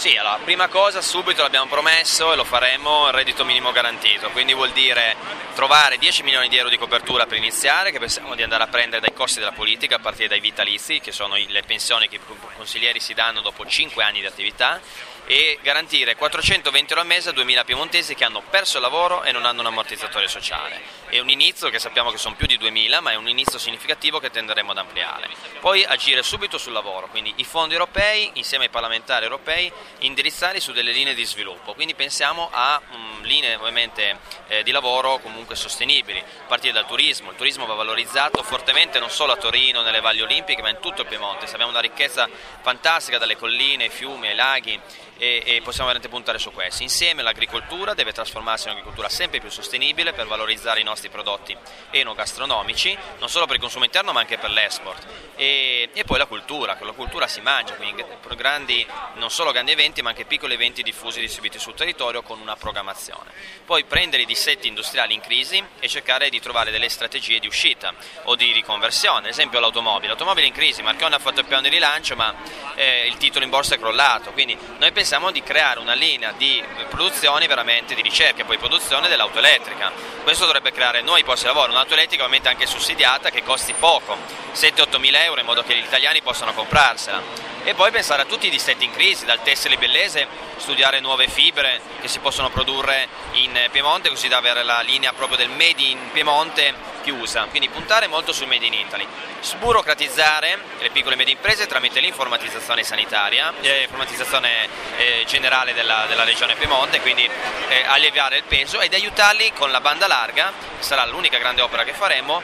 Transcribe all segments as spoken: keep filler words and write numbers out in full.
Sì, allora, prima cosa, subito l'abbiamo promesso e lo faremo, il reddito minimo garantito, quindi vuol dire trovare dieci milioni di euro di copertura per iniziare, che pensiamo di andare a prendere dai costi della politica, a partire dai vitalizi, che sono le pensioni che i consiglieri si danno dopo cinque anni di attività, e garantire quattrocentoventi euro al mese a duemila piemontesi che hanno perso il lavoro e non hanno un ammortizzatore sociale. È un inizio, che sappiamo che sono più di duemila, ma è un inizio significativo che tenderemo ad ampliare. Poi agire subito sul lavoro, quindi i fondi europei, insieme ai parlamentari europei, indirizzarli su delle linee di sviluppo, quindi pensiamo a um, linee ovviamente eh, di lavoro comunque sostenibili, a partire dal turismo. Il turismo va valorizzato fortemente non solo a Torino, nelle valli olimpiche, ma in tutto il Piemonte. Abbiamo una ricchezza fantastica dalle colline, ai fiumi, ai laghi, e, e possiamo veramente puntare su questo. Insieme l'agricoltura deve trasformarsi in un'agricoltura sempre più sostenibile per valorizzare i nostri prodotti enogastronomici, non solo per il consumo interno ma anche per l'export. E, e poi la cultura, con la cultura si mangia, quindi grandi, non solo grandi eventi ma anche piccoli eventi diffusi distribuiti sul territorio con una programmazione. Poi prendere i distretti industriali in crisi e cercare di trovare delle strategie di uscita o di riconversione, ad esempio l'automobile. L'automobile in crisi, Marchionne ha fatto il piano di rilancio ma eh, il titolo in borsa è crollato, quindi noi pensiamo di creare una linea di produzioni veramente di ricerca e poi produzione dell'auto elettrica. Questo dovrebbe creare nuovi posti di lavoro, un'auto elettrica ovviamente anche sussidiata che costi poco, sette otto mila euro, in modo che gli italiani possano comprarsela. E poi pensare a tutti i distretti in crisi, dal tessile bellese, studiare nuove fibre che si possono produrre in Piemonte, così da avere la linea proprio del Made in Piemonte chiusa, quindi puntare molto sul Made in Italy, sburocratizzare le piccole e medie imprese tramite l'informatizzazione sanitaria, l'informatizzazione eh, generale della, della regione Piemonte, quindi eh, alleviare il peso ed aiutarli con la banda larga, sarà l'unica grande opera che faremo,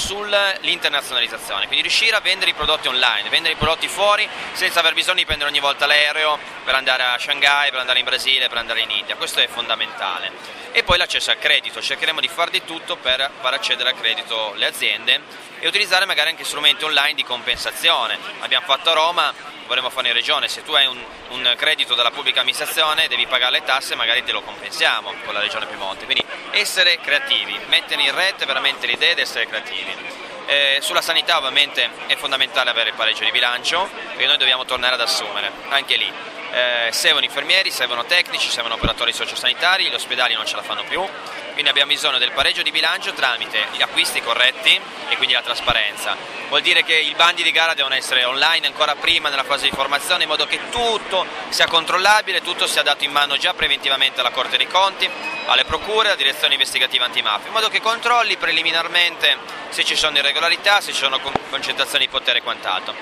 sull'internazionalizzazione, quindi riuscire a vendere i prodotti online, vendere i prodotti fuori senza aver bisogno di prendere ogni volta l'aereo per andare a Shanghai, per andare in Brasile, per andare in India. Questo è fondamentale. E poi l'accesso al credito, cercheremo di far di tutto per far accedere al credito le aziende e utilizzare magari anche strumenti online di compensazione. Abbiamo fatto a Roma, vorremmo fare in regione, se tu hai un, un credito dalla pubblica amministrazione devi pagare le tasse, magari te lo compensiamo con la regione Piemonte. Quindi essere creativi, mettere in rete veramente l'idea di essere creativi. Eh, sulla sanità ovviamente è fondamentale avere il pareggio di bilancio, perché noi dobbiamo tornare ad assumere, anche lì. Eh, servono infermieri, servono tecnici, servono operatori sociosanitari, gli ospedali non ce la fanno più, quindi abbiamo bisogno del pareggio di bilancio tramite gli acquisti corretti e quindi la trasparenza. Vuol dire che i bandi di gara devono essere online ancora prima nella fase di formazione, in modo che tutto sia controllabile, tutto sia dato in mano già preventivamente alla Corte dei Conti, alle procure, alla direzione investigativa antimafia, in modo che controlli preliminarmente se ci sono irregolarità, se ci sono concentrazioni di potere e quant'altro.